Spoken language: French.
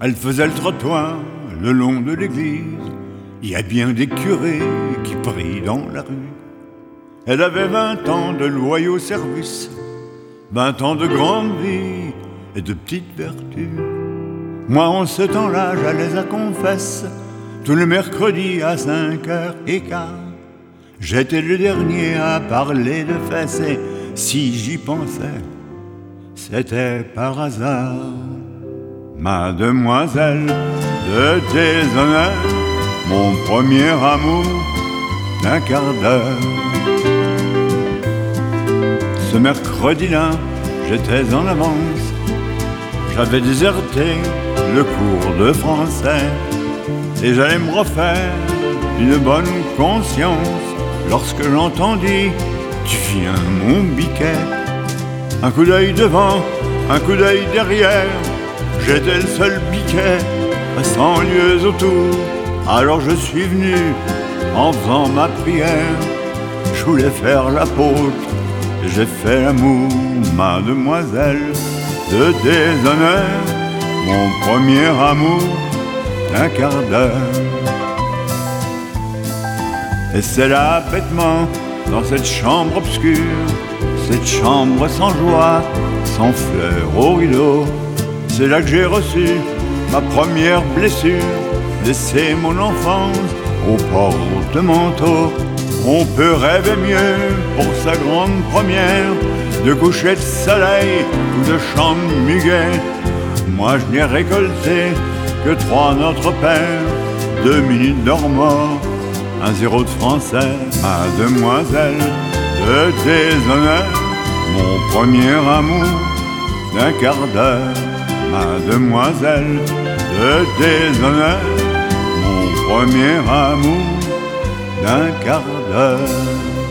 Elle faisait le trottoir le long de l'église. Il y a bien des curés qui prient dans la rue. Elle avait 20 ans de loyaux services, 20 ans de grande vie et de petites vertus. Moi, en ce temps-là, j'allais à confesse tous les mercredis à 5h15. J'étais le dernier à parler de fesses et si j'y pensais, c'était par hasard. Mademoiselle de tes honneurs, mon premier amour d'un quart d'heure. Ce mercredi-là, j'étais en avance. J'avais déserté le cours de français et j'allais me refaire une bonne conscience lorsque j'entendis « Tu viens mon biquet ». Un coup d'œil devant, un coup d'œil derrière, j'étais le seul biquet à 100 lieues autour. Alors je suis venu en faisant ma prière. Je voulais faire l'apôtre, j'ai fait l'amour. Mademoiselle de tes honneurs, mon premier amour d'un quart d'heure. Et c'est là bêtement, dans cette chambre obscure, cette chambre sans joie, sans fleurs au rideau, c'est là que j'ai reçu ma première blessure. Laisser mon enfance au porte-manteau. On peut rêver mieux pour sa grande première, de coucher de soleil ou de chants de muguet. Moi je n'ai récolté que 3 Notre Père, 2 minutes d'or mort, 1-0 de français. Mademoiselle de tes honneurs, mon premier amour d'un quart d'heure. Mademoiselle de tes honneurs, mon premier amour d'un quart d'heure.